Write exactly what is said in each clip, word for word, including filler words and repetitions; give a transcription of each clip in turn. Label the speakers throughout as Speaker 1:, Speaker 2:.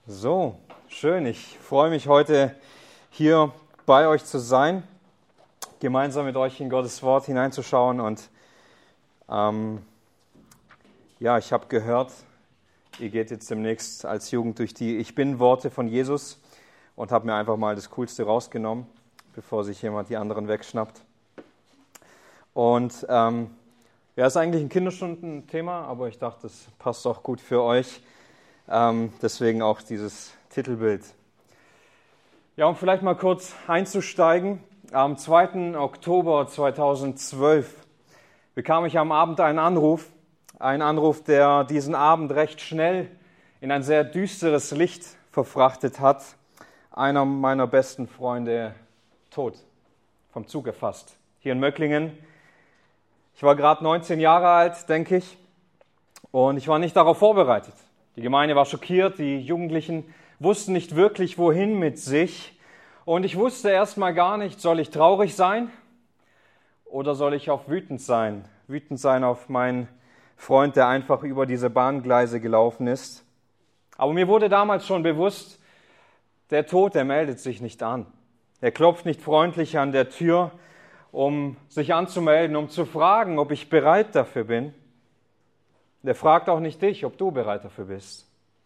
Speaker 1: So, schön. Ich freue mich heute hier bei euch zu sein, gemeinsam mit euch in Gottes Wort hineinzuschauen. Und ähm, ja, ich habe gehört, ihr geht jetzt demnächst als Jugend durch die Ich Bin-Worte von Jesus und habe mir einfach mal das Coolste rausgenommen, bevor sich jemand die anderen wegschnappt. Und ähm, ja, ist eigentlich ein Kinderstundenthema, aber ich dachte, das passt auch gut für euch. Ähm, deswegen auch dieses Titelbild. Ja, um vielleicht mal kurz einzusteigen. Am zweiten Oktober zweitausendzwölf bekam ich am Abend einen Anruf. Ein Anruf, der diesen Abend recht schnell in ein sehr düsteres Licht verfrachtet hat. Einer meiner besten Freunde tot, vom Zug erfasst. Hier in Möcklingen. Ich war gerade neunzehn Jahre alt, denke ich, und ich war nicht darauf vorbereitet. Die Gemeinde war schockiert, die Jugendlichen wussten nicht wirklich, wohin mit sich. Und ich wusste erstmal gar nicht, soll ich traurig sein oder soll ich auch wütend sein? Wütend sein auf meinen Freund, der einfach über diese Bahngleise gelaufen ist. Aber mir wurde damals schon bewusst, der Tod, der meldet sich nicht an. Er klopft nicht freundlich an der Tür, um sich anzumelden, um zu fragen, ob ich bereit dafür bin. Der fragt auch nicht dich, ob du bereit dafür bist.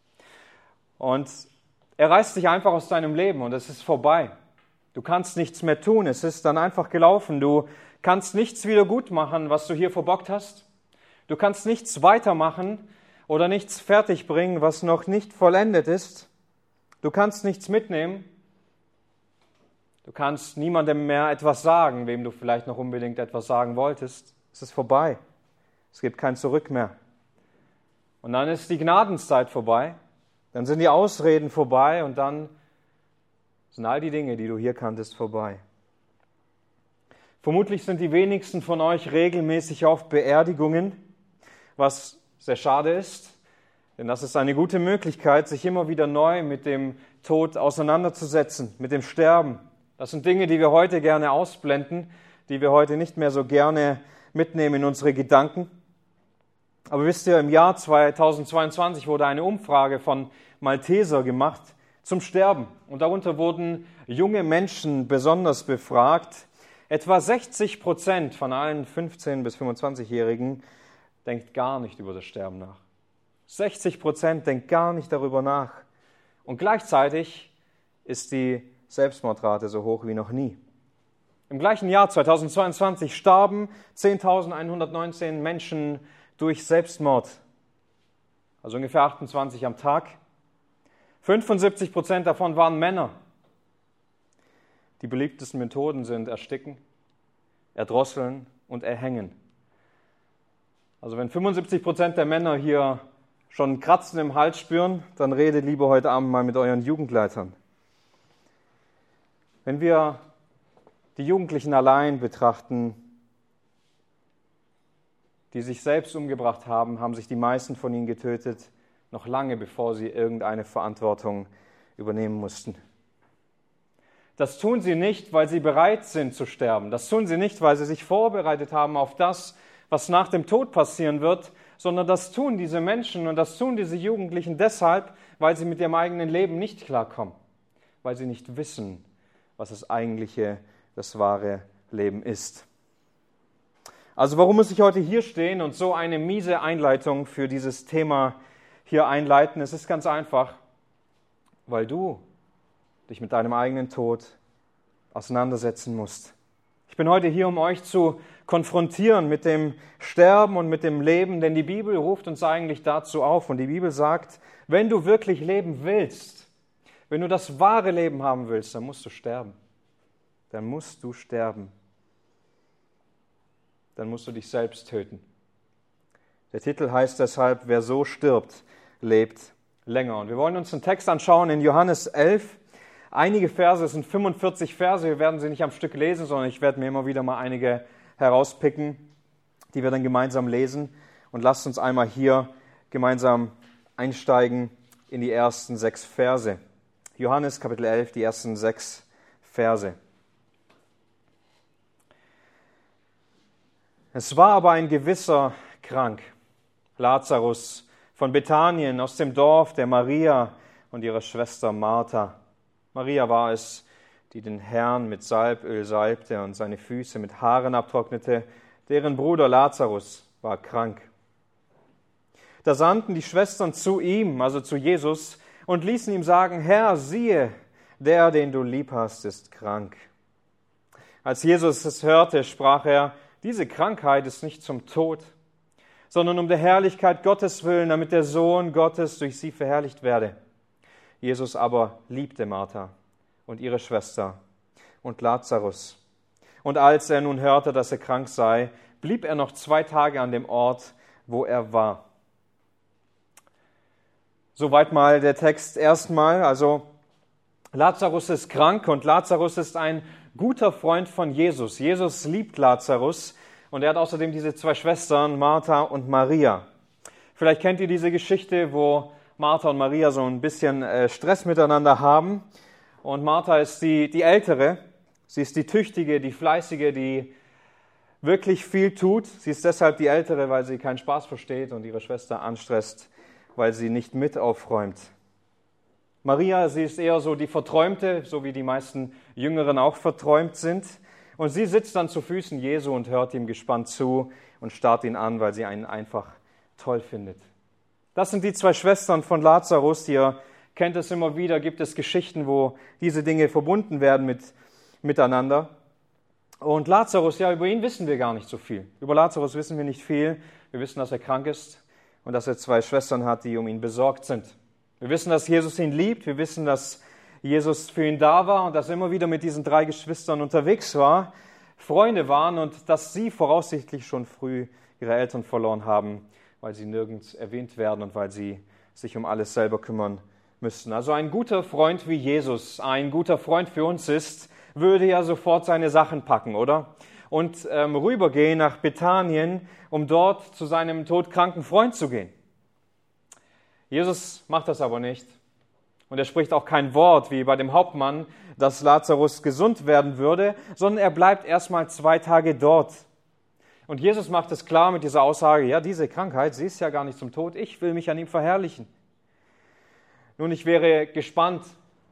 Speaker 1: Und er reißt dich einfach aus deinem Leben und es ist vorbei. Du kannst nichts mehr tun, es ist dann einfach gelaufen. Du kannst nichts wieder gut machen, was du hier verbockt hast. Du kannst nichts weitermachen oder nichts fertigbringen, was noch nicht vollendet ist. Du kannst nichts mitnehmen. Du kannst niemandem mehr etwas sagen, wem du vielleicht noch unbedingt etwas sagen wolltest. Es ist vorbei. Es gibt kein Zurück mehr. Und dann ist die Gnadenszeit vorbei, dann sind die Ausreden vorbei und dann sind all die Dinge, die du hier kanntest, vorbei. Vermutlich sind die wenigsten von euch regelmäßig auf Beerdigungen, was sehr schade ist, denn das ist eine gute Möglichkeit, sich immer wieder neu mit dem Tod auseinanderzusetzen, mit dem Sterben. Das sind Dinge, die wir heute gerne ausblenden, die wir heute nicht mehr so gerne mitnehmen in unsere Gedanken. Aber wisst ihr, im Jahr zweitausendzweiundzwanzig wurde eine Umfrage von Malteser gemacht zum Sterben. Und darunter wurden junge Menschen besonders befragt. Etwa sechzig Prozent von allen fünfzehn- bis fünfundzwanzigjährigen denkt gar nicht über das Sterben nach. sechzig Prozent denkt gar nicht darüber nach. Und gleichzeitig ist die Selbstmordrate so hoch wie noch nie. Im gleichen Jahr zweitausendzweiundzwanzig starben zehntausendeinhundertneunzehn Menschen durch Selbstmord, also ungefähr achtundzwanzig am Tag. fünfundsiebzig Prozent davon waren Männer. Die beliebtesten Methoden sind Ersticken, Erdrosseln und Erhängen. Also wenn fünfundsiebzig Prozent der Männer hier schon Kratzen im Hals spüren, dann redet lieber heute Abend mal mit euren Jugendleitern. Wenn wir die Jugendlichen allein betrachten, die sich selbst umgebracht haben, haben sich die meisten von ihnen getötet, noch lange bevor sie irgendeine Verantwortung übernehmen mussten. Das tun sie nicht, weil sie bereit sind zu sterben. Das tun sie nicht, weil sie sich vorbereitet haben auf das, was nach dem Tod passieren wird, sondern das tun diese Menschen und das tun diese Jugendlichen deshalb, weil sie mit ihrem eigenen Leben nicht klarkommen, weil sie nicht wissen, was das eigentliche, das wahre Leben ist. Also warum muss ich heute hier stehen und so eine miese Einleitung für dieses Thema hier einleiten? Es ist ganz einfach, weil du dich mit deinem eigenen Tod auseinandersetzen musst. Ich bin heute hier, um euch zu konfrontieren mit dem Sterben und mit dem Leben, denn die Bibel ruft uns eigentlich dazu auf und die Bibel sagt, wenn du wirklich leben willst, wenn du das wahre Leben haben willst, dann musst du sterben. Dann musst du sterben. Dann musst du dich selbst töten. Der Titel heißt deshalb, wer so stirbt, lebt länger. Und wir wollen uns einen Text anschauen in Johannes elf. Einige Verse, es sind fünfundvierzig Verse, wir werden sie nicht am Stück lesen, sondern ich werde mir immer wieder mal einige herauspicken, die wir dann gemeinsam lesen. Und lasst uns einmal hier gemeinsam einsteigen in die ersten sechs Verse. Johannes Kapitel elf, die ersten sechs Verse. Es war aber ein gewisser krank, Lazarus von Bethanien aus dem Dorf der Maria und ihrer Schwester Martha. Maria war es, die den Herrn mit Salböl salbte und seine Füße mit Haaren abtrocknete. Deren Bruder Lazarus war krank. Da sandten die Schwestern zu ihm, also zu Jesus, und ließen ihm sagen, Herr, siehe, der, den du lieb hast, ist krank. Als Jesus es hörte, sprach er, diese Krankheit ist nicht zum Tod, sondern um der Herrlichkeit Gottes willen, damit der Sohn Gottes durch sie verherrlicht werde. Jesus aber liebte Martha und ihre Schwester und Lazarus. Und als er nun hörte, dass er krank sei, blieb er noch zwei Tage an dem Ort, wo er war. Soweit mal der Text erstmal. Also Lazarus ist krank und Lazarus ist ein guter Freund von Jesus. Jesus liebt Lazarus und er hat außerdem diese zwei Schwestern, Martha und Maria. Vielleicht kennt ihr diese Geschichte, wo Martha und Maria so ein bisschen Stress miteinander haben. Und Martha ist die, die Ältere. Sie ist die Tüchtige, die Fleißige, die wirklich viel tut. Sie ist deshalb die Ältere, weil sie keinen Spaß versteht und ihre Schwester anstresst, weil sie nicht mit aufräumt. Maria, sie ist eher so die Verträumte, so wie die meisten Jüngeren auch verträumt sind. Und sie sitzt dann zu Füßen Jesu und hört ihm gespannt zu und starrt ihn an, weil sie ihn einfach toll findet. Das sind die zwei Schwestern von Lazarus. Ihr kennt es immer wieder, gibt es Geschichten, wo diese Dinge verbunden werden mit, miteinander. Und Lazarus, ja, über ihn wissen wir gar nicht so viel. Über Lazarus wissen wir nicht viel. Wir wissen, dass er krank ist und dass er zwei Schwestern hat, die um ihn besorgt sind. Wir wissen, dass Jesus ihn liebt. Wir wissen, dass Jesus für ihn da war und dass er immer wieder mit diesen drei Geschwistern unterwegs war, Freunde waren und dass sie voraussichtlich schon früh ihre Eltern verloren haben, weil sie nirgends erwähnt werden und weil sie sich um alles selber kümmern müssten. Also ein guter Freund wie Jesus, ein guter Freund für uns ist, würde ja sofort seine Sachen packen, oder? Und ähm, rübergehen nach Bethanien, um dort zu seinem todkranken Freund zu gehen. Jesus macht das aber nicht. Und er spricht auch kein Wort, wie bei dem Hauptmann, dass Lazarus gesund werden würde, sondern er bleibt erstmal zwei Tage dort. Und Jesus macht es klar mit dieser Aussage, ja, diese Krankheit, sie ist ja gar nicht zum Tod, ich will mich an ihm verherrlichen. Nun, ich wäre gespannt,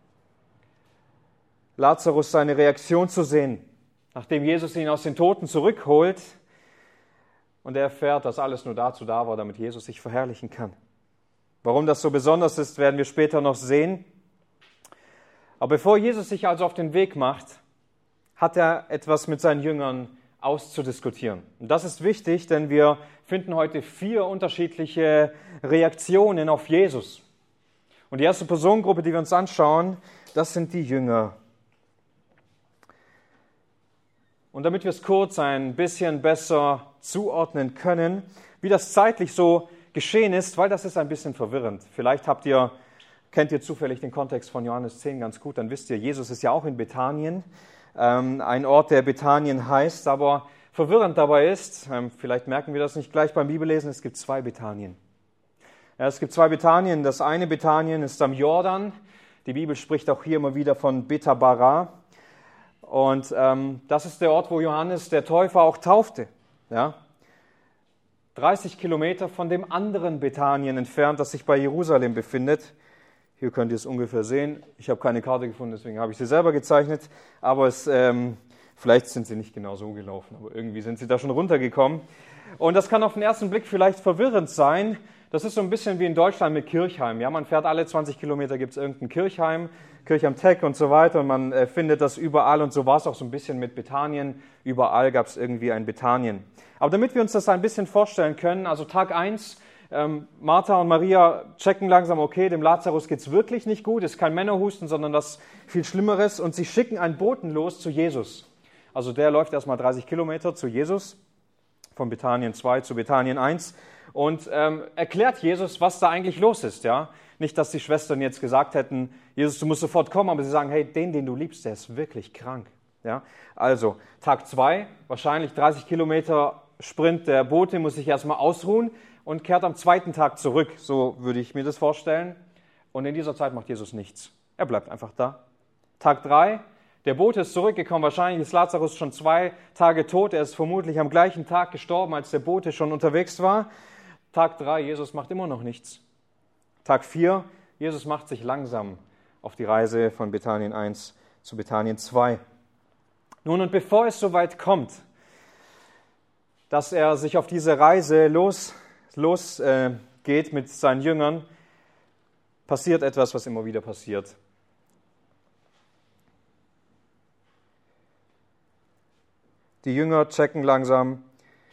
Speaker 1: Lazarus seine Reaktion zu sehen, nachdem Jesus ihn aus den Toten zurückholt und er erfährt, dass alles nur dazu da war, damit Jesus sich verherrlichen kann. Warum das so besonders ist, werden wir später noch sehen. Aber bevor Jesus sich also auf den Weg macht, hat er etwas mit seinen Jüngern auszudiskutieren. Und das ist wichtig, denn wir finden heute vier unterschiedliche Reaktionen auf Jesus. Und die erste Personengruppe, die wir uns anschauen, das sind die Jünger. Und damit wir es kurz ein bisschen besser zuordnen können, wie das zeitlich so geschehen ist, weil das ist ein bisschen verwirrend. Vielleicht habt ihr, kennt ihr zufällig den Kontext von Johannes zehn ganz gut, dann wisst ihr, Jesus ist ja auch in Bethanien, ähm, ein Ort, der Bethanien heißt, aber verwirrend dabei ist, ähm, vielleicht merken wir das nicht gleich beim Bibellesen, es gibt zwei Bethanien. Ja, es gibt zwei Bethanien. Das eine Bethanien ist am Jordan. Die Bibel spricht auch hier immer wieder von Betabara. Und ähm, das ist der Ort, wo Johannes der Täufer auch taufte. Ja? dreißig Kilometer von dem anderen Bethanien entfernt, das sich bei Jerusalem befindet. Hier könnt ihr es ungefähr sehen. Ich habe keine Karte gefunden, deswegen habe ich sie selber gezeichnet. Aber es, ähm, vielleicht sind sie nicht genau so gelaufen, aber irgendwie sind sie da schon runtergekommen. Und das kann auf den ersten Blick vielleicht verwirrend sein. Das ist so ein bisschen wie in Deutschland mit Kirchheim. Ja, man fährt alle zwanzig Kilometer, gibt es irgendein Kirchheim, Kirchheim Tech und so weiter. Und man äh, findet das überall. Und so war es auch so ein bisschen mit Bethanien. Überall gab es irgendwie ein Bethanien. Aber damit wir uns das ein bisschen vorstellen können, also Tag eins, ähm, Martha und Maria checken langsam, okay, dem Lazarus geht es wirklich nicht gut. Es ist kein Männerhusten, sondern das viel Schlimmeres. Und sie schicken einen Boten los zu Jesus. Also der läuft erstmal dreißig Kilometer zu Jesus, von Bethanien zwei zu Bethanien eins. Und ähm, erklärt Jesus, was da eigentlich los ist. Ja? Nicht, dass die Schwestern jetzt gesagt hätten, Jesus, du musst sofort kommen, aber sie sagen, hey, den, den du liebst, der ist wirklich krank. Ja? Also, Tag zwei, wahrscheinlich dreißig Kilometer Sprint, der Bote muss sich erstmal ausruhen und kehrt am zweiten Tag zurück. So würde ich mir das vorstellen. Und in dieser Zeit macht Jesus nichts. Er bleibt einfach da. Tag drei, der Bote ist zurückgekommen. Wahrscheinlich ist Lazarus schon zwei Tage tot. Er ist vermutlich am gleichen Tag gestorben, als der Bote schon unterwegs war. Tag drei, Jesus macht immer noch nichts. Tag vier, Jesus macht sich langsam auf die Reise von Bethanien eins zu Bethanien zwei. Nun, und bevor es so weit kommt, dass er sich auf diese Reise los, los äh, geht mit seinen Jüngern, passiert etwas, was immer wieder passiert. Die Jünger checken langsam,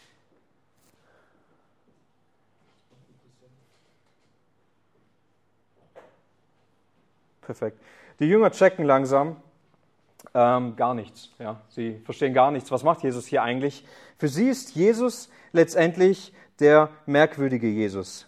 Speaker 1: perfekt. Die Jünger checken langsam ähm, gar nichts. Ja. Sie verstehen gar nichts. Was macht Jesus hier eigentlich? Für sie ist Jesus letztendlich der merkwürdige Jesus.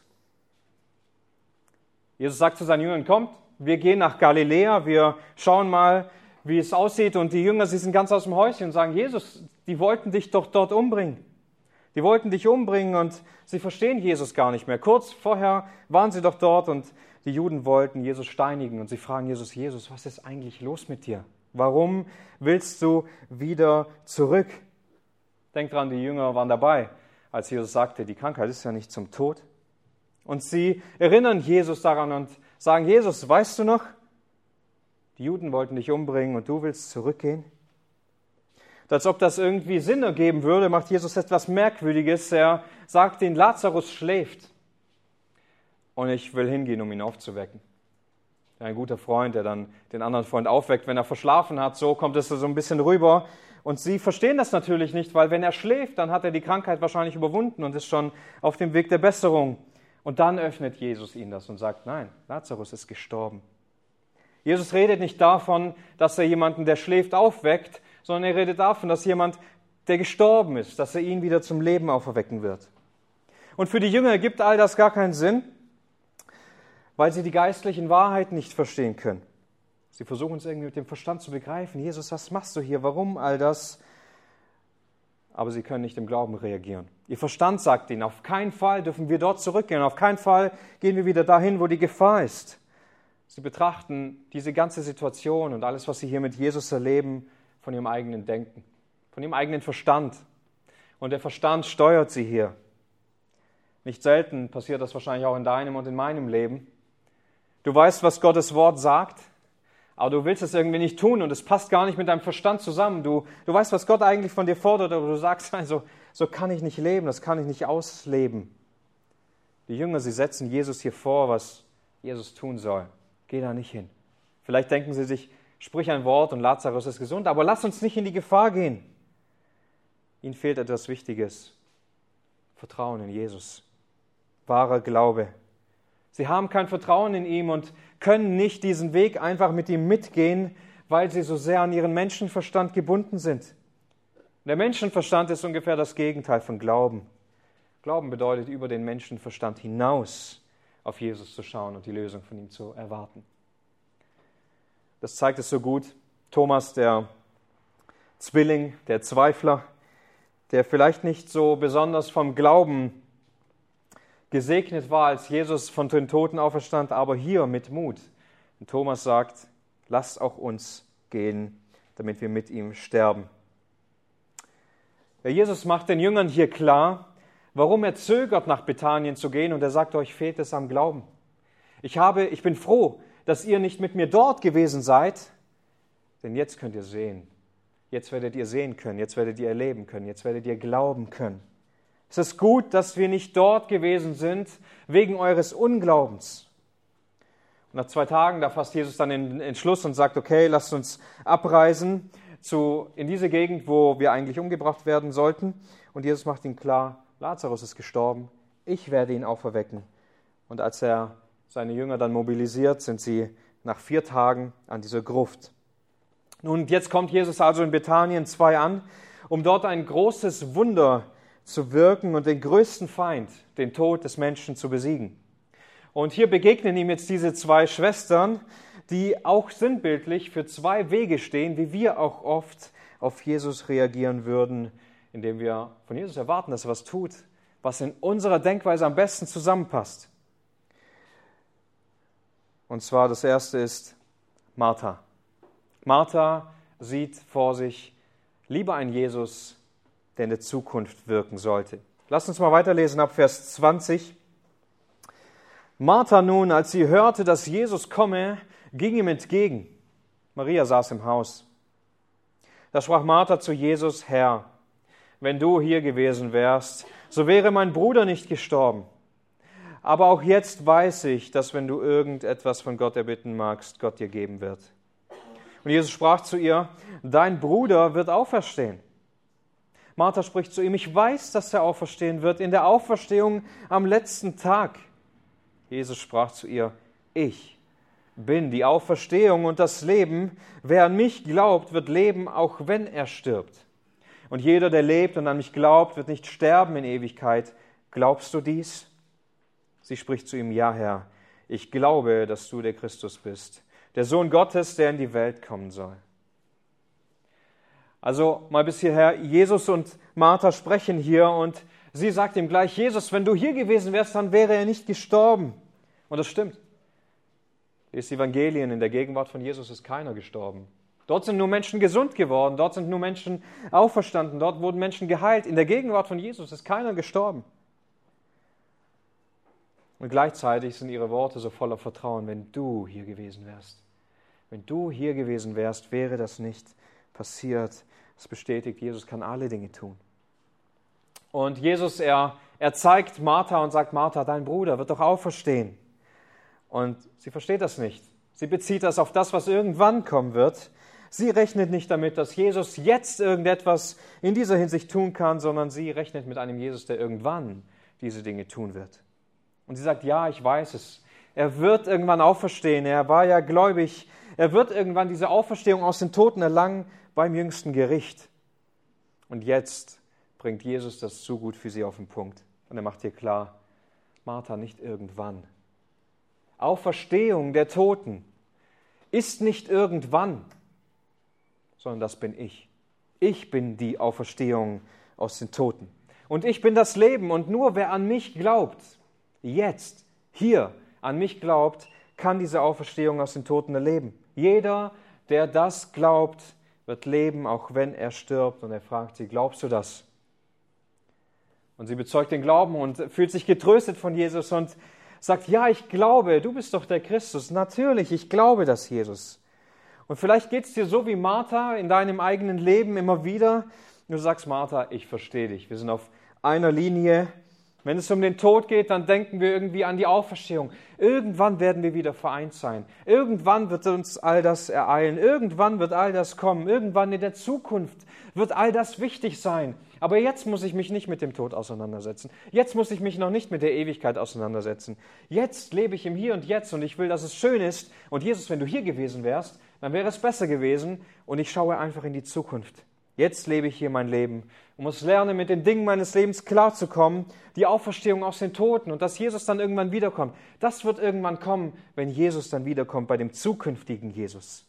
Speaker 1: Jesus sagt zu seinen Jüngern, kommt, wir gehen nach Galiläa, wir schauen mal, wie es aussieht. Und die Jünger, sie sind ganz aus dem Häuschen und sagen, Jesus, die wollten dich doch dort umbringen. Die wollten dich umbringen und sie verstehen Jesus gar nicht mehr. Kurz vorher waren sie doch dort und die Juden wollten Jesus steinigen. Und sie fragen Jesus, Jesus, was ist eigentlich los mit dir? Warum willst du wieder zurück? Denkt dran, die Jünger waren dabei, als Jesus sagte, die Krankheit ist ja nicht zum Tod. Und sie erinnern Jesus daran und sagen, Jesus, weißt du noch, die Juden wollten dich umbringen und du willst zurückgehen? Und als ob das irgendwie Sinn ergeben würde, macht Jesus etwas Merkwürdiges. Er sagt ihnen, Lazarus schläft und ich will hingehen, um ihn aufzuwecken. Ein guter Freund, der dann den anderen Freund aufweckt, wenn er verschlafen hat, so kommt es so ein bisschen rüber. Und sie verstehen das natürlich nicht, weil wenn er schläft, dann hat er die Krankheit wahrscheinlich überwunden und ist schon auf dem Weg der Besserung. Und dann öffnet Jesus ihnen das und sagt, nein, Lazarus ist gestorben. Jesus redet nicht davon, dass er jemanden, der schläft, aufweckt, sondern er redet davon, dass jemand, der gestorben ist, dass er ihn wieder zum Leben auferwecken wird. Und für die Jünger ergibt all das gar keinen Sinn, weil sie die geistlichen Wahrheiten nicht verstehen können. Sie versuchen es irgendwie mit dem Verstand zu begreifen. Jesus, was machst du hier? Warum all das? Aber sie können nicht im Glauben reagieren. Ihr Verstand sagt ihnen, auf keinen Fall dürfen wir dort zurückgehen. Auf keinen Fall gehen wir wieder dahin, wo die Gefahr ist. Sie betrachten diese ganze Situation und alles, was sie hier mit Jesus erleben, von ihrem eigenen Denken, von ihrem eigenen Verstand. Und der Verstand steuert sie hier. Nicht selten passiert das wahrscheinlich auch in deinem und in meinem Leben. Du weißt, was Gottes Wort sagt, aber du willst es irgendwie nicht tun und es passt gar nicht mit deinem Verstand zusammen. Du, du weißt, was Gott eigentlich von dir fordert, aber du sagst also, so kann ich nicht leben, das kann ich nicht ausleben. Die Jünger, sie setzen Jesus hier vor, was Jesus tun soll. Geh da nicht hin. Vielleicht denken sie sich, sprich ein Wort und Lazarus ist gesund, aber lass uns nicht in die Gefahr gehen. Ihnen fehlt etwas Wichtiges. Vertrauen in Jesus. Wahrer Glaube. Sie haben kein Vertrauen in ihm und können nicht diesen Weg einfach mit ihm mitgehen, weil sie so sehr an ihren Menschenverstand gebunden sind. Der Menschenverstand ist ungefähr das Gegenteil von Glauben. Glauben bedeutet, über den Menschenverstand hinaus auf Jesus zu schauen und die Lösung von ihm zu erwarten. Das zeigt es so gut. Thomas, der Zwilling, der Zweifler, der vielleicht nicht so besonders vom Glauben gesegnet war, als Jesus von den Toten auferstand, aber hier mit Mut. Und Thomas sagt, lasst auch uns gehen, damit wir mit ihm sterben. Ja, Jesus macht den Jüngern hier klar, warum er zögert, nach Bethanien zu gehen, und er sagt, euch fehlt es am Glauben. Ich, habe, ich bin froh, dass ihr nicht mit mir dort gewesen seid, denn jetzt könnt ihr sehen. Jetzt werdet ihr sehen können, jetzt werdet ihr erleben können, jetzt werdet ihr glauben können. Es ist gut, dass wir nicht dort gewesen sind, wegen eures Unglaubens. Und nach zwei Tagen, da fasst Jesus dann den Entschluss und sagt, okay, lasst uns abreisen zu, in diese Gegend, wo wir eigentlich umgebracht werden sollten. Und Jesus macht ihm klar, Lazarus ist gestorben, ich werde ihn auferwecken. Und als er seine Jünger dann mobilisiert, sind sie nach vier Tagen an dieser Gruft. Nun, jetzt kommt Jesus also in Bethanien zwei an, um dort ein großes Wunder zu wirken und den größten Feind, den Tod des Menschen, zu besiegen. Und hier begegnen ihm jetzt diese zwei Schwestern, die auch sinnbildlich für zwei Wege stehen, wie wir auch oft auf Jesus reagieren würden, indem wir von Jesus erwarten, dass er was tut, was in unserer Denkweise am besten zusammenpasst. Und zwar das erste ist Martha. Martha sieht vor sich lieber einen Jesus, der in der Zukunft wirken sollte. Lasst uns mal weiterlesen ab Vers zwanzig. Martha nun, als sie hörte, dass Jesus komme, ging ihm entgegen. Maria saß im Haus. Da sprach Martha zu Jesus: Herr, wenn du hier gewesen wärst, so wäre mein Bruder nicht gestorben. Aber auch jetzt weiß ich, dass wenn du irgendetwas von Gott erbitten magst, Gott dir geben wird. Und Jesus sprach zu ihr: Dein Bruder wird auferstehen. Martha spricht zu ihm: Ich weiß, dass er auferstehen wird in der Auferstehung am letzten Tag. Jesus sprach zu ihr: Ich bin die Auferstehung und das Leben. Wer an mich glaubt, wird leben, auch wenn er stirbt. Und jeder, der lebt und an mich glaubt, wird nicht sterben in Ewigkeit. Glaubst du dies? Sie spricht zu ihm: Ja, Herr, ich glaube, dass du der Christus bist, der Sohn Gottes, der in die Welt kommen soll. Also mal bis hierher, Jesus und Martha sprechen hier und sie sagt ihm gleich: Jesus, wenn du hier gewesen wärst, dann wäre er nicht gestorben. Und das stimmt. Lest die Evangelien, in der Gegenwart von Jesus ist keiner gestorben. Dort sind nur Menschen gesund geworden, dort sind nur Menschen auferstanden, dort wurden Menschen geheilt. In der Gegenwart von Jesus ist keiner gestorben. Und gleichzeitig sind ihre Worte so voller Vertrauen: Wenn du hier gewesen wärst, wenn du hier gewesen wärst, wäre das nicht passiert. Das bestätigt, Jesus kann alle Dinge tun. Und Jesus, er, er zeigt Martha und sagt: Martha, dein Bruder wird doch auferstehen. Und sie versteht das nicht. Sie bezieht das auf das, was irgendwann kommen wird. Sie rechnet nicht damit, dass Jesus jetzt irgendetwas in dieser Hinsicht tun kann, sondern sie rechnet mit einem Jesus, der irgendwann diese Dinge tun wird. Und sie sagt: Ja, ich weiß es. Er wird irgendwann auferstehen. Er war ja gläubig. Er wird irgendwann diese Auferstehung aus den Toten erlangen beim jüngsten Gericht. Und jetzt bringt Jesus das zu gut für sie auf den Punkt. Und er macht ihr klar: Martha, nicht irgendwann. Auferstehung der Toten ist nicht irgendwann, sondern das bin ich. Ich bin die Auferstehung aus den Toten. Und ich bin das Leben. Und nur wer an mich glaubt, jetzt, hier, an mich glaubt, kann diese Auferstehung aus den Toten erleben. Jeder, der das glaubt, wird leben, auch wenn er stirbt. Und er fragt sie: Glaubst du das? Und sie bezeugt den Glauben und fühlt sich getröstet von Jesus und sagt: Ja, ich glaube, du bist doch der Christus. Natürlich, ich glaube das, Jesus. Und vielleicht geht es dir so wie Martha in deinem eigenen Leben immer wieder. Du sagst: Martha, ich verstehe dich. Wir sind auf einer Linie. Wenn es um den Tod geht, dann denken wir irgendwie an die Auferstehung. Irgendwann werden wir wieder vereint sein. Irgendwann wird uns all das ereilen. Irgendwann wird all das kommen. Irgendwann in der Zukunft wird all das wichtig sein. Aber jetzt muss ich mich nicht mit dem Tod auseinandersetzen. Jetzt muss ich mich noch nicht mit der Ewigkeit auseinandersetzen. Jetzt lebe ich im Hier und Jetzt und ich will, dass es schön ist. Und Jesus, wenn du hier gewesen wärst, dann wäre es besser gewesen. Und ich schaue einfach in die Zukunft. Jetzt lebe ich hier mein Leben und muss lernen, mit den Dingen meines Lebens klarzukommen. Die Auferstehung aus den Toten und dass Jesus dann irgendwann wiederkommt. Das wird irgendwann kommen, wenn Jesus dann wiederkommt, bei dem zukünftigen Jesus.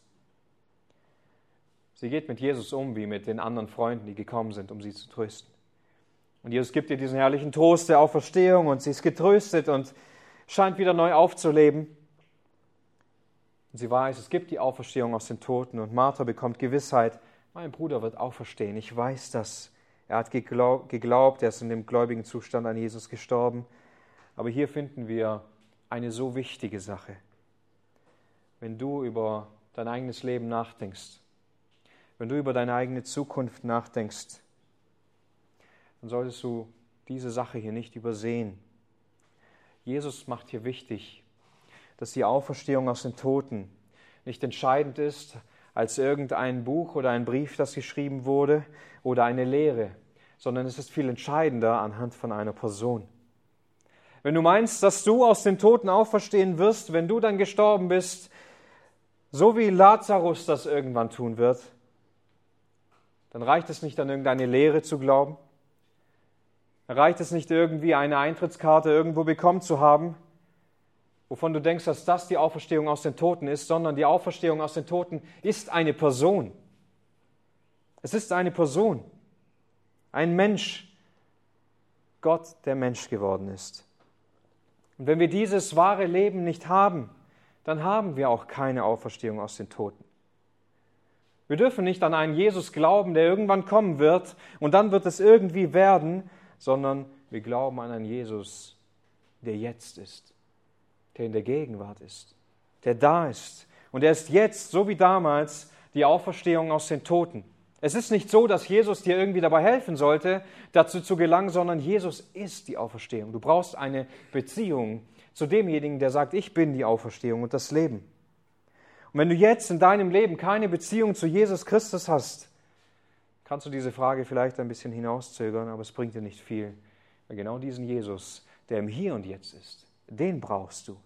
Speaker 1: Sie geht mit Jesus um, wie mit den anderen Freunden, die gekommen sind, um sie zu trösten. Und Jesus gibt ihr diesen herrlichen Trost der Auferstehung und sie ist getröstet und scheint wieder neu aufzuleben. Und sie weiß, es gibt die Auferstehung aus den Toten und Martha bekommt Gewissheit: Mein Bruder wird auferstehen, ich weiß das. Er hat geglaubt, er ist in dem gläubigen Zustand an Jesus gestorben. Aber hier finden wir eine so wichtige Sache. Wenn du über dein eigenes Leben nachdenkst, wenn du über deine eigene Zukunft nachdenkst, dann solltest du diese Sache hier nicht übersehen. Jesus macht hier wichtig, dass die Auferstehung aus den Toten nicht entscheidend ist als irgendein Buch oder ein Brief, das geschrieben wurde, oder eine Lehre, sondern es ist viel entscheidender anhand von einer Person. Wenn du meinst, dass du aus den Toten auferstehen wirst, wenn du dann gestorben bist, so wie Lazarus das irgendwann tun wird, dann reicht es nicht, an irgendeine Lehre zu glauben. Dann reicht es nicht, irgendwie eine Eintrittskarte irgendwo bekommen zu haben, wovon du denkst, dass das die Auferstehung aus den Toten ist, sondern die Auferstehung aus den Toten ist eine Person. Es ist eine Person, ein Mensch, Gott, der Mensch geworden ist. Und wenn wir dieses wahre Leben nicht haben, dann haben wir auch keine Auferstehung aus den Toten. Wir dürfen nicht an einen Jesus glauben, der irgendwann kommen wird und dann wird es irgendwie werden, sondern wir glauben an einen Jesus, der jetzt ist. der in der Gegenwart ist, der da ist. Und er ist jetzt, so wie damals, die Auferstehung aus den Toten. Es ist nicht so, dass Jesus dir irgendwie dabei helfen sollte, dazu zu gelangen, sondern Jesus ist die Auferstehung. Du brauchst eine Beziehung zu demjenigen, der sagt, ich bin die Auferstehung und das Leben. Und wenn du jetzt in deinem Leben keine Beziehung zu Jesus Christus hast, kannst du diese Frage vielleicht ein bisschen hinauszögern, aber es bringt dir nicht viel. Weil genau diesen Jesus, der im Hier und Jetzt ist, den brauchst du.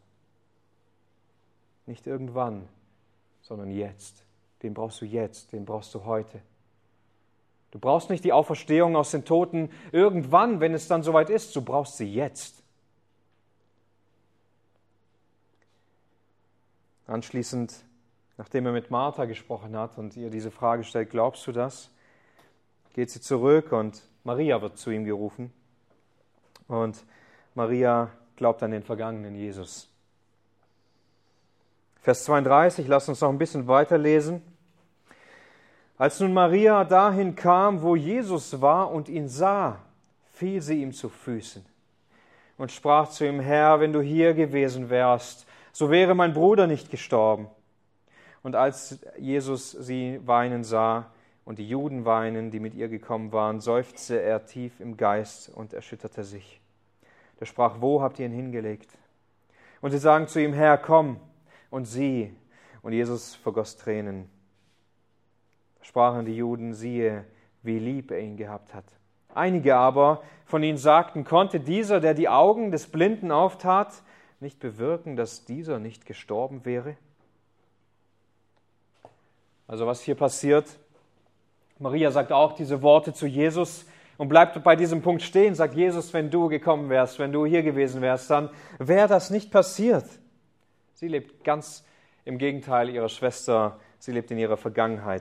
Speaker 1: Nicht irgendwann, sondern jetzt. Den brauchst du jetzt, den brauchst du heute. Du brauchst nicht die Auferstehung aus den Toten irgendwann, wenn es dann soweit ist. Du brauchst sie jetzt. Anschließend, nachdem er mit Martha gesprochen hat und ihr diese Frage stellt, glaubst du das? Geht sie zurück und Maria wird zu ihm gerufen. Und Maria glaubt an den vergangenen Jesus. Vers zweiunddreißig, lass uns noch ein bisschen weiterlesen. Als nun Maria dahin kam, wo Jesus war und ihn sah, fiel sie ihm zu Füßen und sprach zu ihm, Herr, wenn du hier gewesen wärst, so wäre mein Bruder nicht gestorben. Und als Jesus sie weinen sah und die Juden weinen, die mit ihr gekommen waren, seufzte er tief im Geist und erschütterte sich. Er sprach, wo habt ihr ihn hingelegt? Und sie sagen zu ihm, Herr, komm und sieh. Und Jesus vergoss Tränen. Sprachen die Juden, siehe, wie lieb er ihn gehabt hat. Einige aber von ihnen sagten, konnte dieser, der die Augen des Blinden auftat, nicht bewirken, dass dieser nicht gestorben wäre? Also was hier passiert, Maria sagt auch diese Worte zu Jesus und bleibt bei diesem Punkt stehen, sagt Jesus, wenn du gekommen wärst, wenn du hier gewesen wärst, dann wäre das nicht passiert. Sie lebt ganz im Gegenteil ihrer Schwester, sie lebt in ihrer Vergangenheit.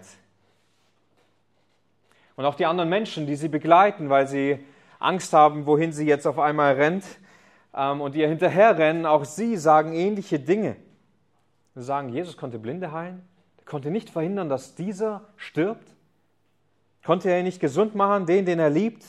Speaker 1: Und auch die anderen Menschen, die sie begleiten, weil sie Angst haben, wohin sie jetzt auf einmal rennt ähm, und ihr hinterherrennen, auch sie sagen ähnliche Dinge. Sie sagen, Jesus konnte Blinde heilen, er konnte nicht verhindern, dass dieser stirbt. Konnte er ihn nicht gesund machen, den, den er liebt?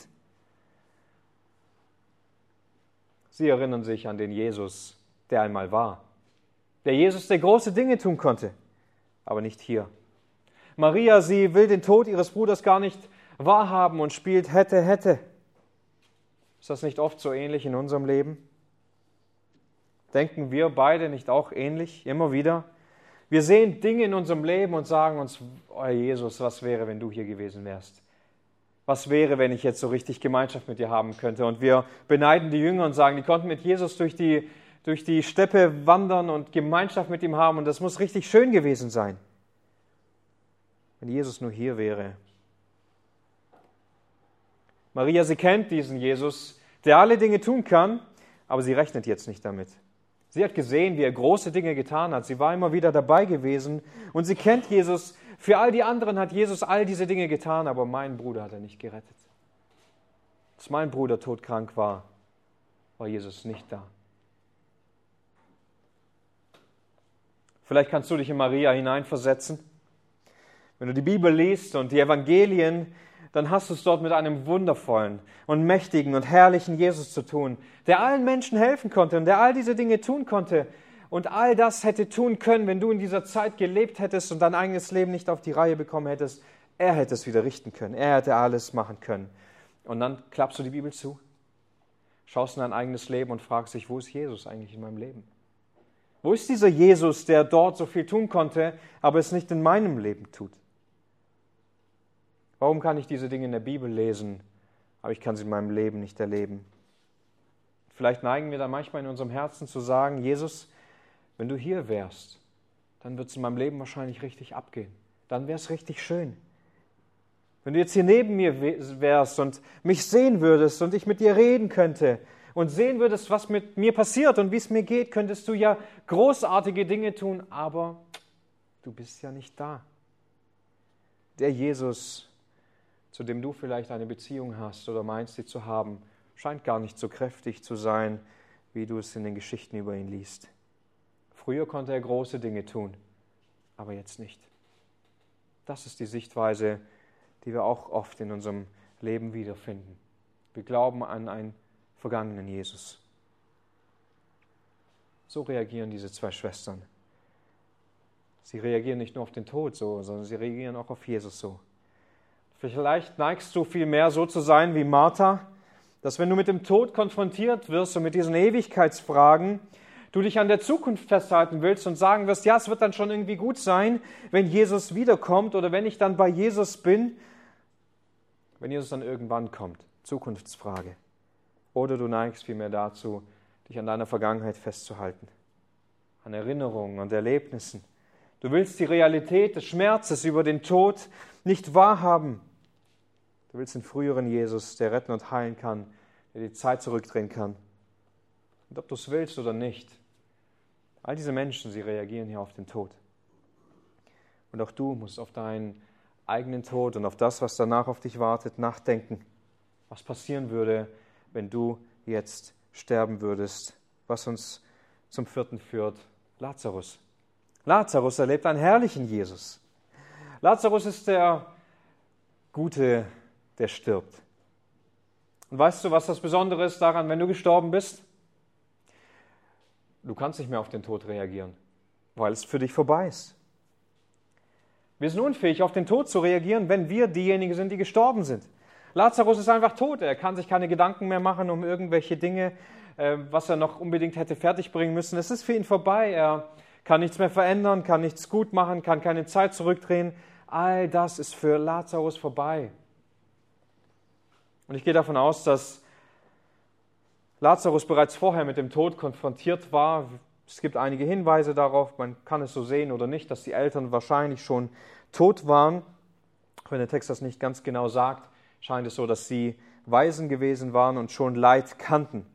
Speaker 1: Sie erinnern sich an den Jesus, der einmal war. Der Jesus, der große Dinge tun konnte, aber nicht hier. Maria, sie will den Tod ihres Bruders gar nicht wahrhaben und spielt hätte, hätte. Ist das nicht oft so ähnlich in unserem Leben? Denken wir beide nicht auch ähnlich, immer wieder? Wir sehen Dinge in unserem Leben und sagen uns, oh Jesus, was wäre, wenn du hier gewesen wärst? Was wäre, wenn ich jetzt so richtig Gemeinschaft mit dir haben könnte? Und wir beneiden die Jünger und sagen, die konnten mit Jesus durch die, durch die Steppe wandern und Gemeinschaft mit ihm haben und das muss richtig schön gewesen sein. Wenn Jesus nur hier wäre. Maria, sie kennt diesen Jesus, der alle Dinge tun kann, aber sie rechnet jetzt nicht damit. Sie hat gesehen, wie er große Dinge getan hat. Sie war immer wieder dabei gewesen und sie kennt Jesus. Für all die anderen hat Jesus all diese Dinge getan, aber meinen Bruder hat er nicht gerettet. Als mein Bruder todkrank war, war Jesus nicht da. Vielleicht kannst du dich in Maria hineinversetzen. Wenn du die Bibel liest und die Evangelien, dann hast du es dort mit einem wundervollen und mächtigen und herrlichen Jesus zu tun, der allen Menschen helfen konnte und der all diese Dinge tun konnte und all das hätte tun können, wenn du in dieser Zeit gelebt hättest und dein eigenes Leben nicht auf die Reihe bekommen hättest. Er hätte es wieder richten können. Er hätte alles machen können. Und dann klappst du die Bibel zu, schaust in dein eigenes Leben und fragst dich, wo ist Jesus eigentlich in meinem Leben? Wo ist dieser Jesus, der dort so viel tun konnte, aber es nicht in meinem Leben tut? Warum kann ich diese Dinge in der Bibel lesen, aber ich kann sie in meinem Leben nicht erleben? Vielleicht neigen wir da manchmal in unserem Herzen zu sagen, Jesus, wenn du hier wärst, dann wird es in meinem Leben wahrscheinlich richtig abgehen. Dann wäre es richtig schön. Wenn du jetzt hier neben mir wärst und mich sehen würdest und ich mit dir reden könnte und sehen würdest, was mit mir passiert und wie es mir geht, könntest du ja großartige Dinge tun, aber du bist ja nicht da. Der Jesus, zu dem du vielleicht eine Beziehung hast oder meinst, sie zu haben, scheint gar nicht so kräftig zu sein, wie du es in den Geschichten über ihn liest. Früher konnte er große Dinge tun, aber jetzt nicht. Das ist die Sichtweise, die wir auch oft in unserem Leben wiederfinden. Wir glauben an einen vergangenen Jesus. So reagieren diese zwei Schwestern. Sie reagieren nicht nur auf den Tod so, sondern sie reagieren auch auf Jesus so. Vielleicht neigst du viel mehr so zu sein wie Martha, dass wenn du mit dem Tod konfrontiert wirst und mit diesen Ewigkeitsfragen, du dich an der Zukunft festhalten willst und sagen wirst, ja, es wird dann schon irgendwie gut sein, wenn Jesus wiederkommt oder wenn ich dann bei Jesus bin, wenn Jesus dann irgendwann kommt. Zukunftsfrage. Oder du neigst vielmehr dazu, dich an deiner Vergangenheit festzuhalten, an Erinnerungen und Erlebnissen. Du willst die Realität des Schmerzes über den Tod nicht wahrhaben. Du willst den früheren Jesus, der retten und heilen kann, der die Zeit zurückdrehen kann. Und ob du es willst oder nicht, all diese Menschen, sie reagieren hier auf den Tod. Und auch du musst auf deinen eigenen Tod und auf das, was danach auf dich wartet, nachdenken. Was passieren würde, wenn du jetzt sterben würdest, was uns zum vierten führt, Lazarus. Lazarus erlebt einen herrlichen Jesus. Lazarus ist der Gute, der stirbt. Und weißt du, was das Besondere ist daran, wenn du gestorben bist? Du kannst nicht mehr auf den Tod reagieren, weil es für dich vorbei ist. Wir sind unfähig, auf den Tod zu reagieren, wenn wir diejenigen sind, die gestorben sind. Lazarus ist einfach tot. Er kann sich keine Gedanken mehr machen um irgendwelche Dinge, was er noch unbedingt hätte fertigbringen müssen. Es ist für ihn vorbei. Er kann nichts mehr verändern, kann nichts gut machen, kann keine Zeit zurückdrehen. All das ist für Lazarus vorbei. Und ich gehe davon aus, dass Lazarus bereits vorher mit dem Tod konfrontiert war. Es gibt einige Hinweise darauf, man kann es so sehen oder nicht, dass die Eltern wahrscheinlich schon tot waren. Wenn der Text das nicht ganz genau sagt, scheint es so, dass sie Waisen gewesen waren und schon Leid kannten.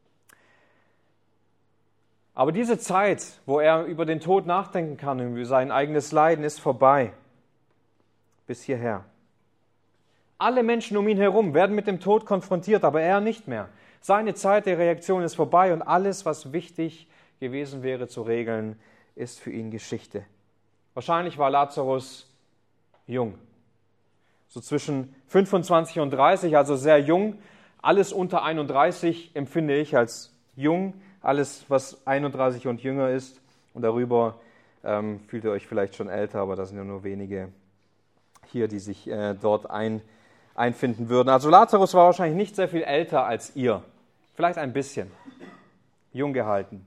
Speaker 1: Aber diese Zeit, wo er über den Tod nachdenken kann, über sein eigenes Leiden, ist vorbei. Bis hierher. Alle Menschen um ihn herum werden mit dem Tod konfrontiert, aber er nicht mehr. Seine Zeit der Reaktion ist vorbei und alles, was wichtig gewesen wäre zu regeln, ist für ihn Geschichte. Wahrscheinlich war Lazarus jung. So zwischen fünfundzwanzig und dreißig, also sehr jung. Alles unter einunddreißig empfinde ich als jung. Alles, was einunddreißig und jünger ist. Und darüber ähm, fühlt ihr euch vielleicht schon älter, aber da sind ja nur wenige hier, die sich äh, dort ein, einfinden würden. Also Lazarus war wahrscheinlich nicht sehr viel älter als ihr. Vielleicht ein bisschen. Jung gehalten.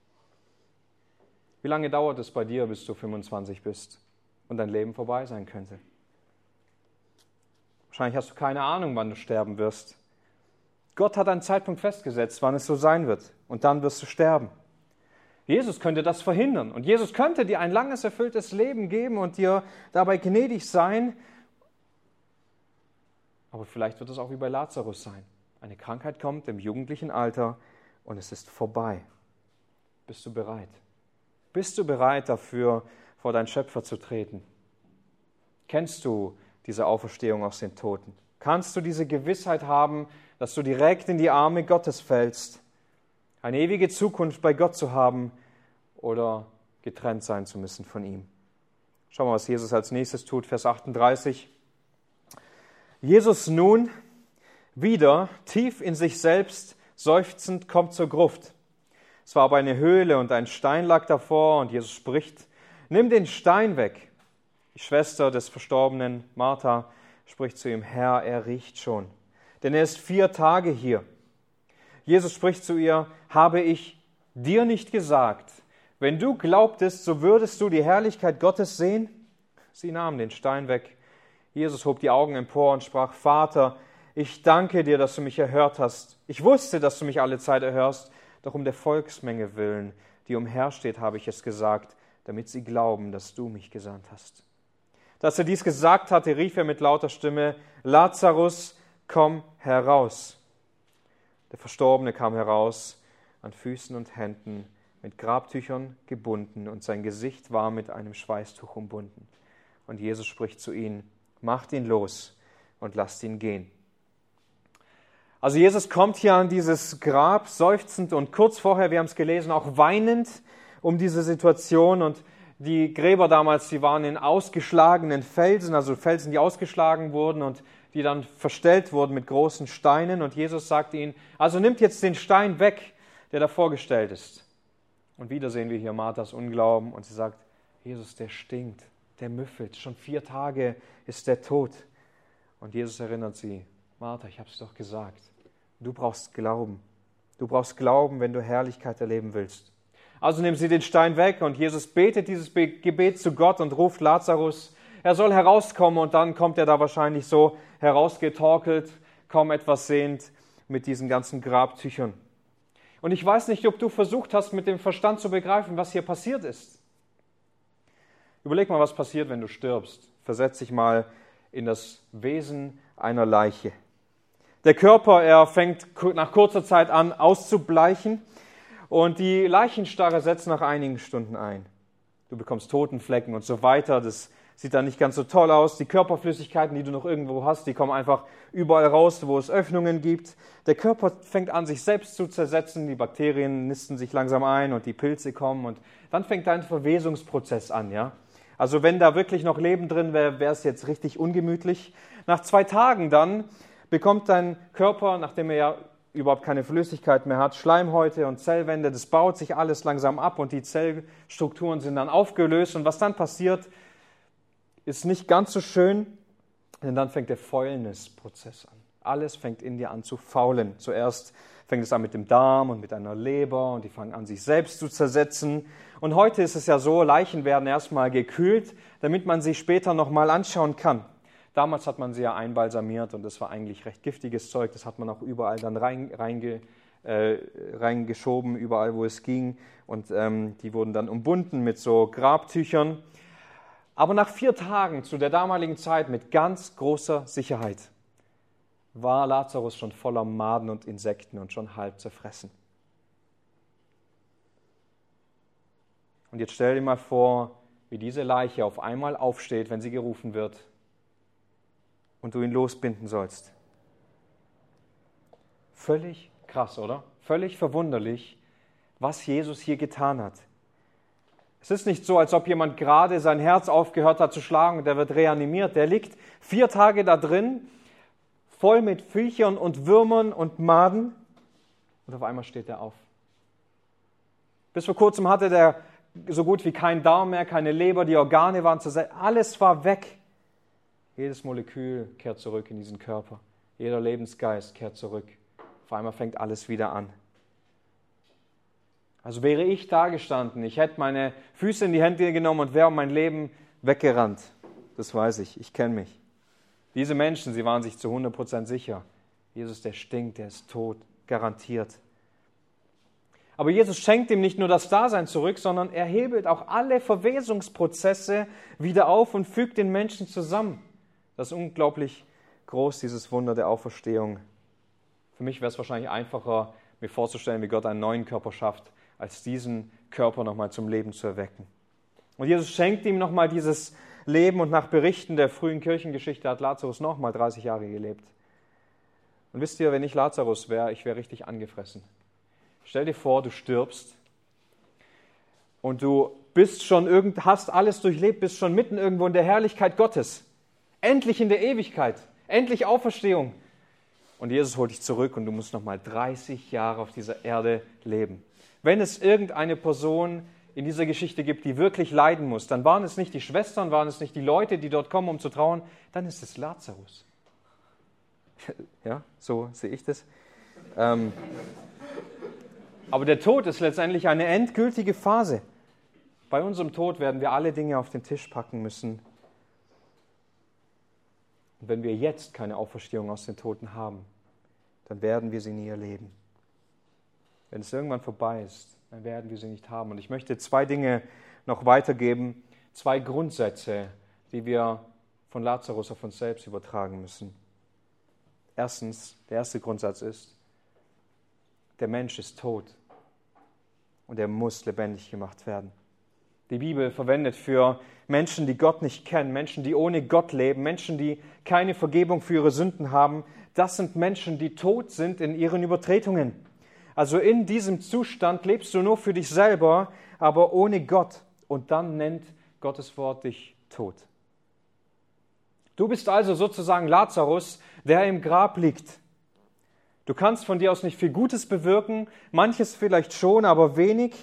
Speaker 1: Wie lange dauert es bei dir, bis du fünfundzwanzig bist und dein Leben vorbei sein könnte? Wahrscheinlich hast du keine Ahnung, wann du sterben wirst. Gott hat einen Zeitpunkt festgesetzt, wann es so sein wird. Und dann wirst du sterben. Jesus könnte das verhindern. Und Jesus könnte dir ein langes, erfülltes Leben geben und dir dabei gnädig sein. Aber vielleicht wird es auch wie bei Lazarus sein. Eine Krankheit kommt im jugendlichen Alter und es ist vorbei. Bist du bereit? Bist du bereit dafür, vor deinen Schöpfer zu treten? Kennst du diese Auferstehung aus den Toten? Kannst du diese Gewissheit haben, dass du direkt in die Arme Gottes fällst, eine ewige Zukunft bei Gott zu haben oder getrennt sein zu müssen von ihm? Schauen wir, was Jesus als nächstes tut, Vers achtunddreißig. Jesus nun wieder, tief in sich selbst seufzend, kommt zur Gruft. Es war aber eine Höhle und ein Stein lag davor und Jesus spricht, nimm den Stein weg. Die Schwester des Verstorbenen, Martha, spricht zu ihm, Herr, er riecht schon, denn er ist vier Tage hier. Jesus spricht zu ihr, habe ich dir nicht gesagt, wenn du glaubtest, so würdest du die Herrlichkeit Gottes sehen? Sie nahm den Stein weg. Jesus hob die Augen empor und sprach, Vater, ich danke dir, dass du mich erhört hast. Ich wusste, dass du mich alle Zeit erhörst, doch um der Volksmenge willen, die umhersteht, habe ich es gesagt, damit sie glauben, dass du mich gesandt hast. Dass er dies gesagt hatte, rief er mit lauter Stimme, Lazarus, komm heraus. Der Verstorbene kam heraus, an Füßen und Händen, mit Grabtüchern gebunden, und sein Gesicht war mit einem Schweißtuch umbunden. Und Jesus spricht zu ihnen, macht ihn los und lasst ihn gehen. Also Jesus kommt hier an dieses Grab, seufzend und kurz vorher, wir haben es gelesen, auch weinend um diese Situation. Und die Gräber damals, die waren in ausgeschlagenen Felsen, also Felsen, die ausgeschlagen wurden und die dann verstellt wurden mit großen Steinen. Und Jesus sagt ihnen, also nimmt jetzt den Stein weg, der da vorgestellt ist. Und wieder sehen wir hier Marthas Unglauben und sie sagt, Jesus, der stinkt, der müffelt, schon vier Tage ist der tot. Und Jesus erinnert sie, Martha, ich habe es doch gesagt, du brauchst Glauben. Du brauchst Glauben, wenn du Herrlichkeit erleben willst. Also nimmt sie den Stein weg und Jesus betet dieses Gebet zu Gott und ruft Lazarus, er soll herauskommen, und dann kommt er da wahrscheinlich so herausgetorkelt, kaum etwas sehend, mit diesen ganzen Grabtüchern. Und ich weiß nicht, ob du versucht hast, mit dem Verstand zu begreifen, was hier passiert ist. Überleg mal, was passiert, wenn du stirbst. Versetz dich mal in das Wesen einer Leiche. Der Körper, er fängt nach kurzer Zeit an auszubleichen und die Leichenstarre setzt nach einigen Stunden ein. Du bekommst Totenflecken und so weiter. Das sieht dann nicht ganz so toll aus. Die Körperflüssigkeiten, die du noch irgendwo hast, die kommen einfach überall raus, wo es Öffnungen gibt. Der Körper fängt an, sich selbst zu zersetzen. Die Bakterien nisten sich langsam ein und die Pilze kommen. Und dann fängt ein Verwesungsprozess an. Ja? Also wenn da wirklich noch Leben drin wäre, wäre es jetzt richtig ungemütlich. Nach zwei Tagen dann bekommt dein Körper, nachdem er ja überhaupt keine Flüssigkeit mehr hat, Schleimhäute und Zellwände. Das baut sich alles langsam ab und die Zellstrukturen sind dann aufgelöst. Und was dann passiert, ist nicht ganz so schön, denn dann fängt der Fäulnisprozess an. Alles fängt in dir an zu faulen. Zuerst fängt es an mit dem Darm und mit einer Leber und die fangen an, sich selbst zu zersetzen. Und heute ist es ja so, Leichen werden erstmal gekühlt, damit man sie später nochmal anschauen kann. Damals hat man sie ja einbalsamiert und das war eigentlich recht giftiges Zeug. Das hat man auch überall dann rein, reinge, äh, reingeschoben, überall wo es ging. Und ähm, die wurden dann umbunden mit so Grabtüchern. Aber nach vier Tagen zu der damaligen Zeit mit ganz großer Sicherheit war Lazarus schon voller Maden und Insekten und schon halb zerfressen. Und jetzt stell dir mal vor, wie diese Leiche auf einmal aufsteht, wenn sie gerufen wird und du ihn losbinden sollst. Völlig krass, oder? Völlig verwunderlich, was Jesus hier getan hat. Es ist nicht so, als ob jemand gerade sein Herz aufgehört hat zu schlagen und der wird reanimiert. Der liegt vier Tage da drin, voll mit Viechern und Würmern und Maden, und auf einmal steht er auf. Bis vor kurzem hatte der so gut wie keinen Darm mehr, keine Leber, die Organe waren zersetzt, alles war weg. Jedes Molekül kehrt zurück in diesen Körper. Jeder Lebensgeist kehrt zurück. Auf einmal fängt alles wieder an. Also wäre ich da gestanden, ich hätte meine Füße in die Hände genommen und wäre um mein Leben weggerannt. Das weiß ich, ich kenne mich. Diese Menschen, sie waren sich zu hundert Prozent sicher. Jesus, der stinkt, der ist tot, garantiert. Aber Jesus schenkt ihm nicht nur das Dasein zurück, sondern er hebelt auch alle Verwesungsprozesse wieder auf und fügt den Menschen zusammen. Das ist unglaublich groß, dieses Wunder der Auferstehung. Für mich wäre es wahrscheinlich einfacher, mir vorzustellen, wie Gott einen neuen Körper schafft, als diesen Körper nochmal zum Leben zu erwecken. Und Jesus schenkt ihm nochmal dieses Leben und nach Berichten der frühen Kirchengeschichte hat Lazarus nochmal dreißig Jahre gelebt. Und wisst ihr, wenn ich Lazarus wäre, ich wäre richtig angefressen. Stell dir vor, du stirbst und du bist schon irgend, hast alles durchlebt, bist schon mitten irgendwo in der Herrlichkeit Gottes. Endlich in der Ewigkeit, endlich Auferstehung. Und Jesus holt dich zurück und du musst nochmal dreißig Jahre auf dieser Erde leben. Wenn es irgendeine Person in dieser Geschichte gibt, die wirklich leiden muss, dann waren es nicht die Schwestern, waren es nicht die Leute, die dort kommen, um zu trauern, dann ist es Lazarus. Ja, so sehe ich das. Ähm, aber der Tod ist letztendlich eine endgültige Phase. Bei unserem Tod werden wir alle Dinge auf den Tisch packen müssen. Und wenn wir jetzt keine Auferstehung aus den Toten haben, dann werden wir sie nie erleben. Wenn es irgendwann vorbei ist, dann werden wir sie nicht haben. Und ich möchte zwei Dinge noch weitergeben, zwei Grundsätze, die wir von Lazarus auf uns selbst übertragen müssen. Erstens, der erste Grundsatz ist, der Mensch ist tot und er muss lebendig gemacht werden. Die Bibel verwendet für Menschen, die Gott nicht kennen, Menschen, die ohne Gott leben, Menschen, die keine Vergebung für ihre Sünden haben. Das sind Menschen, die tot sind in ihren Übertretungen. Also in diesem Zustand lebst du nur für dich selber, aber ohne Gott. Und dann nennt Gottes Wort dich tot. Du bist also sozusagen Lazarus, der im Grab liegt. Du kannst von dir aus nicht viel Gutes bewirken, manches vielleicht schon, aber wenig,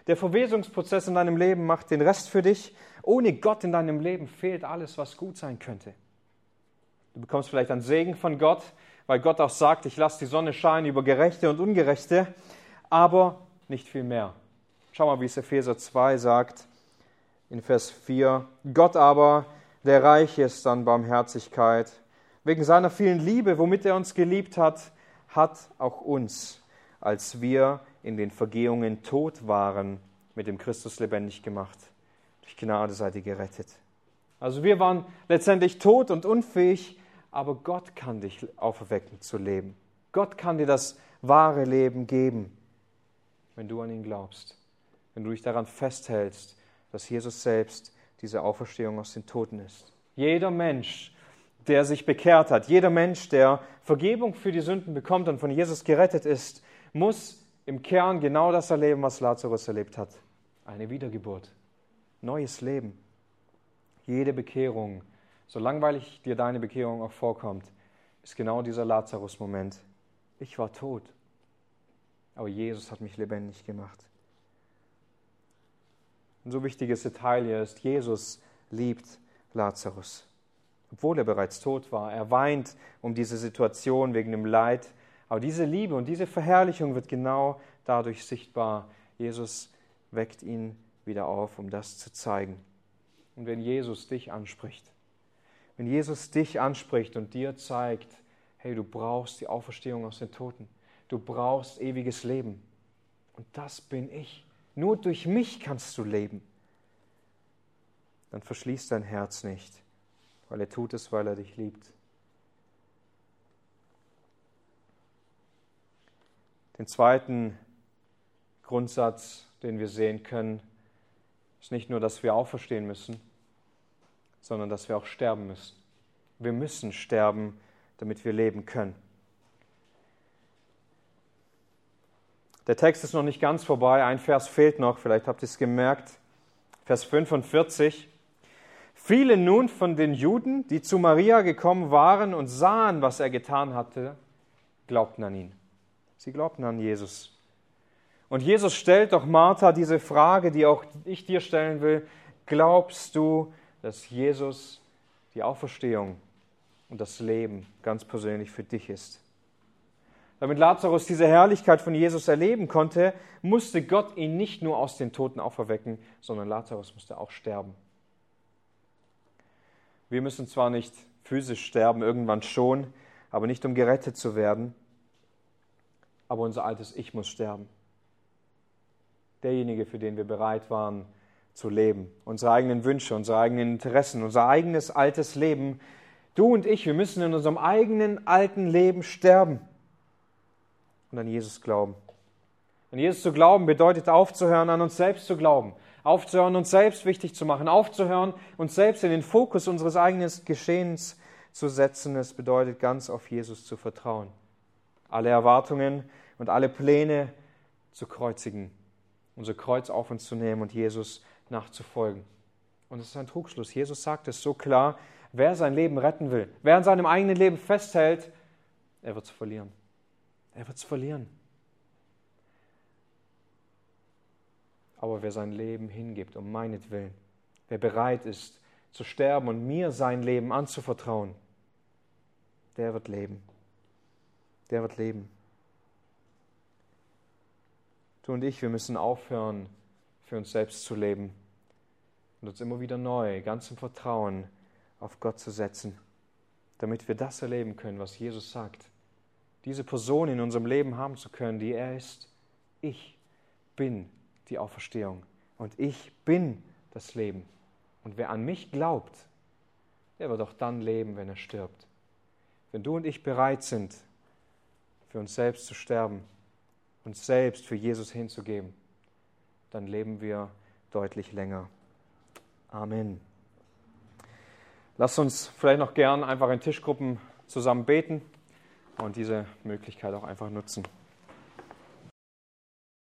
Speaker 1: Der Verwesungsprozess in deinem Leben macht den Rest für dich. Ohne Gott in deinem Leben fehlt alles, was gut sein könnte. Du bekommst vielleicht einen Segen von Gott, weil Gott auch sagt, ich lasse die Sonne scheinen über Gerechte und Ungerechte, aber nicht viel mehr. Schau mal, wie es Epheser zwei sagt, in Vers vier. Gott aber, der reich ist an Barmherzigkeit, wegen seiner vielen Liebe, womit er uns geliebt hat, hat auch uns, als wir in den Vergehungen tot waren, mit dem Christus lebendig gemacht. Durch Gnade seid ihr gerettet. Also wir waren letztendlich tot und unfähig, aber Gott kann dich auferwecken zu leben. Gott kann dir das wahre Leben geben, wenn du an ihn glaubst, wenn du dich daran festhältst, dass Jesus selbst diese Auferstehung aus den Toten ist. Jeder Mensch, der sich bekehrt hat, jeder Mensch, der Vergebung für die Sünden bekommt und von Jesus gerettet ist, muss im Kern genau das erleben, was Lazarus erlebt hat. Eine Wiedergeburt, neues Leben. Jede Bekehrung, so langweilig dir deine Bekehrung auch vorkommt, ist genau dieser Lazarus-Moment. Ich war tot, aber Jesus hat mich lebendig gemacht. Ein so wichtiges Detail hier ist, Jesus liebt Lazarus. Obwohl er bereits tot war, er weint um diese Situation wegen dem Leid. Aber diese Liebe und diese Verherrlichung wird genau dadurch sichtbar. Jesus weckt ihn wieder auf, um das zu zeigen. Und wenn Jesus dich anspricht, wenn Jesus dich anspricht und dir zeigt, hey, du brauchst die Auferstehung aus den Toten, du brauchst ewiges Leben. Und das bin ich. Nur durch mich kannst du leben. Dann verschließ dein Herz nicht, weil er tut es, weil er dich liebt. Den zweiten Grundsatz, den wir sehen können, ist nicht nur, dass wir auferstehen müssen, sondern dass wir auch sterben müssen. Wir müssen sterben, damit wir leben können. Der Text ist noch nicht ganz vorbei, ein Vers fehlt noch, vielleicht habt ihr es gemerkt. Vers fünfundvierzig. Viele nun von den Juden, die zu Maria gekommen waren und sahen, was er getan hatte, glaubten an ihn. Sie glaubten an Jesus. Und Jesus stellt doch Martha diese Frage, die auch ich dir stellen will. Glaubst du, dass Jesus die Auferstehung und das Leben ganz persönlich für dich ist? Damit Lazarus diese Herrlichkeit von Jesus erleben konnte, musste Gott ihn nicht nur aus den Toten auferwecken, sondern Lazarus musste auch sterben. Wir müssen zwar nicht physisch sterben, irgendwann schon, aber nicht um gerettet zu werden, aber unser altes Ich muss sterben. Derjenige, für den wir bereit waren zu leben, unsere eigenen Wünsche, unsere eigenen Interessen, unser eigenes altes Leben. Du und ich, wir müssen in unserem eigenen alten Leben sterben und an Jesus glauben. An Jesus zu glauben bedeutet aufzuhören, an uns selbst zu glauben, aufzuhören, uns selbst wichtig zu machen, aufzuhören, uns selbst in den Fokus unseres eigenen Geschehens zu setzen. Es bedeutet, ganz auf Jesus zu vertrauen, alle Erwartungen und alle Pläne zu kreuzigen, unser Kreuz auf uns zu nehmen und Jesus nachzufolgen. Und es ist ein Trugschluss. Jesus sagt es so klar, wer sein Leben retten will, wer an seinem eigenen Leben festhält, er wird es verlieren. Er wird es verlieren. Aber wer sein Leben hingibt, um meinetwillen, wer bereit ist zu sterben und mir sein Leben anzuvertrauen, der wird leben. Der wird leben. Du und ich, wir müssen aufhören, für uns selbst zu leben und uns immer wieder neu, ganz im Vertrauen auf Gott zu setzen, damit wir das erleben können, was Jesus sagt. Diese Person in unserem Leben haben zu können, die er ist. Ich bin die Auferstehung und ich bin das Leben. Und wer an mich glaubt, der wird auch dann leben, wenn er stirbt. Wenn du und ich bereit sind, für uns selbst zu sterben, uns selbst für Jesus hinzugeben, dann leben wir deutlich länger. Amen. Lass uns vielleicht noch gern einfach in Tischgruppen zusammen beten und diese Möglichkeit auch einfach nutzen.